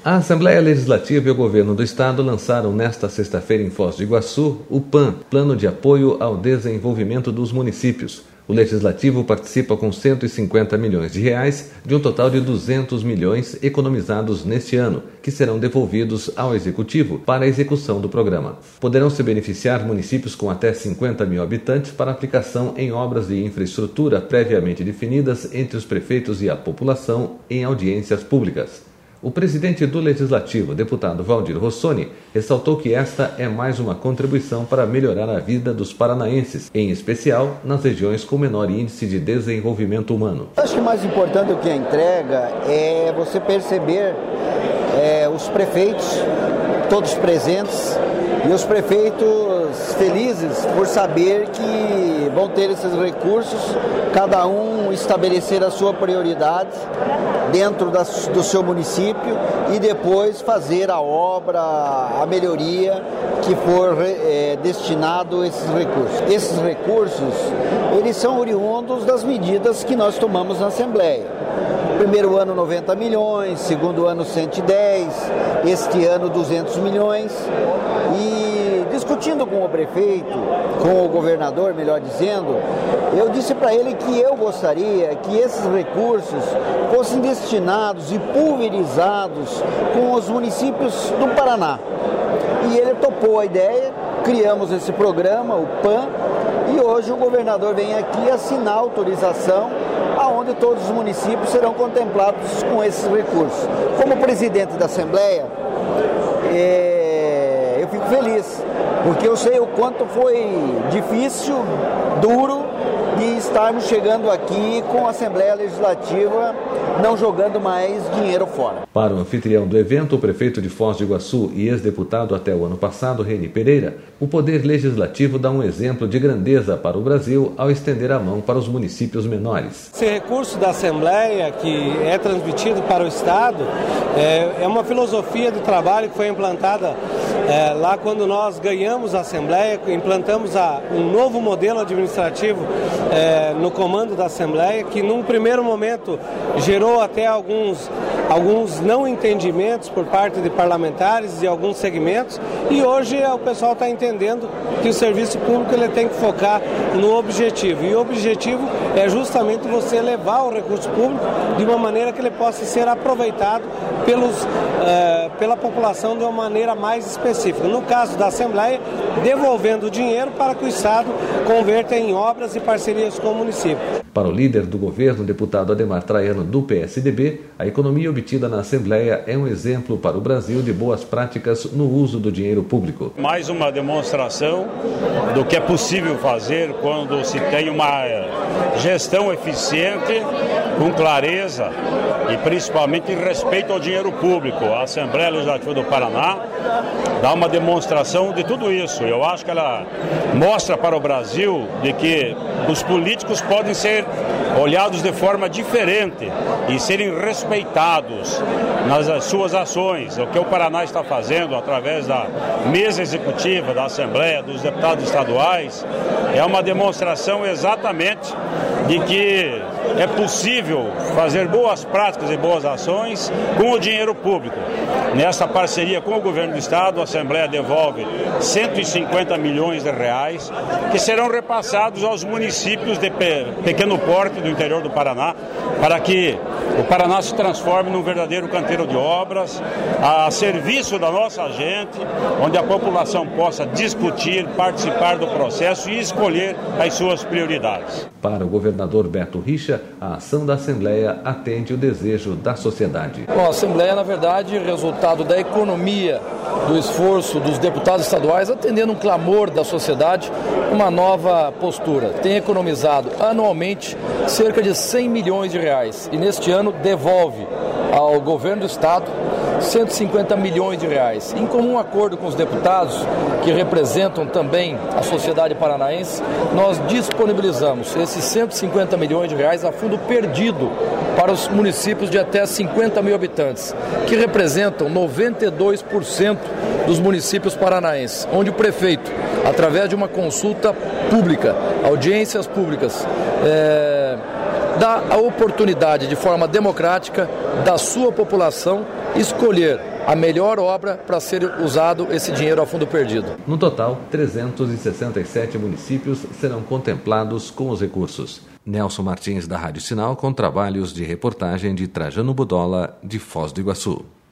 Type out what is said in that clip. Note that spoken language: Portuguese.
A Assembleia Legislativa e o Governo do Estado lançaram nesta sexta-feira em Foz do Iguaçu o PAN, Plano de Apoio ao Desenvolvimento dos Municípios. O Legislativo participa com R$150 milhões de um total de 200 milhões economizados neste ano, que serão devolvidos ao Executivo para a execução do programa. Poderão se beneficiar municípios com até 50 mil habitantes para aplicação em obras de infraestrutura previamente definidas entre os prefeitos e a população em audiências públicas. O presidente do Legislativo, deputado Valdir Rossoni, ressaltou que esta é mais uma contribuição para melhorar a vida dos paranaenses, em especial nas regiões com menor índice de desenvolvimento humano. Acho que mais importante do que a entrega é você perceber os prefeitos, todos presentes, e os prefeitos felizes por saber que vão ter esses recursos, cada um estabelecer a sua prioridade dentro do seu município e depois fazer a obra, a melhoria que for destinado a esses recursos. Esses recursos, eles são oriundos das medidas que nós tomamos na Assembleia. Primeiro ano 90 milhões, segundo ano 110, este ano 200 milhões. E discutindo com o prefeito, com o governador, melhor dizendo, eu disse para ele que eu gostaria que esses recursos fossem destinados e pulverizados com os municípios do Paraná. E ele topou a ideia, criamos esse programa, o PAN, e hoje o governador vem aqui assinar a autorização aonde todos os municípios serão contemplados com esses recursos. Como presidente da Assembleia, eu fico feliz, porque eu sei o quanto foi difícil, duro, de estarmos chegando aqui com a Assembleia Legislativa não jogando mais dinheiro fora. Para o anfitrião do evento, o prefeito de Foz do Iguaçu e ex-deputado até o ano passado, Reni Pereira, o Poder Legislativo dá um exemplo de grandeza para o Brasil ao estender a mão para os municípios menores. Esse recurso da Assembleia, que é transmitido para o Estado, é uma filosofia de trabalho que foi implantada lá quando nós ganhamos a Assembleia, implantamos um novo modelo administrativo no comando da Assembleia, que num primeiro momento gerou até alguns não entendimentos por parte de parlamentares e alguns segmentos, e hoje o pessoal está entendendo que o serviço público ele tem que focar no objetivo, e o objetivo é justamente você levar o recurso público de uma maneira que ele possa ser aproveitado pela população de uma maneira mais específica. No caso da Assembleia, devolvendo o dinheiro para que o Estado converta em obras e parcerias com o município. Para o líder do governo, o deputado Ademar Traiano, do PSDB, a economia obtida na Assembleia é um exemplo para o Brasil de boas práticas no uso do dinheiro público. Mais uma demonstração do que é possível fazer quando se tem uma gestão eficiente, com clareza e principalmente em respeito ao dinheiro público. A Assembleia Legislativa do Paraná dá uma demonstração de tudo isso. Eu acho que ela mostra para o Brasil de que os políticos podem ser olhados de forma diferente e serem respeitados nas suas ações. O que o Paraná está fazendo através da mesa executiva, da Assembleia, dos deputados estaduais, é uma demonstração exatamente de que é possível fazer boas práticas e boas ações com o dinheiro público. Nessa parceria com o governo do Estado, a Assembleia devolve R$150 milhões que serão repassados aos municípios de pequeno porte do interior do Paraná, para que o Paraná se transforme num verdadeiro canteiro de obras, a serviço da nossa gente, onde a população possa discutir, participar do processo e escolher as suas prioridades. Para o governador Beto Richa, a ação da Assembleia atende o desejo da sociedade. Bom, a Assembleia, na verdade, é resultado da economia, do esforço dos deputados estaduais, atendendo um clamor da sociedade, uma nova postura. Tem economizado anualmente cerca de R$100 milhões e neste ano devolve ao governo do Estado R$150 milhões. Em comum acordo com os deputados, que representam também a sociedade paranaense, nós disponibilizamos esses R$150 milhões a fundo perdido para os municípios de até 50 mil habitantes, que representam 92% dos municípios paranaenses, onde o prefeito, através de uma consulta pública, audiências públicas, dá a oportunidade, de forma democrática, da sua população escolher a melhor obra para ser usado esse dinheiro a fundo perdido. No total, 367 municípios serão contemplados com os recursos. Nelson Martins, da Rádio Sinal, com trabalhos de reportagem de Trajano Budola, de Foz do Iguaçu.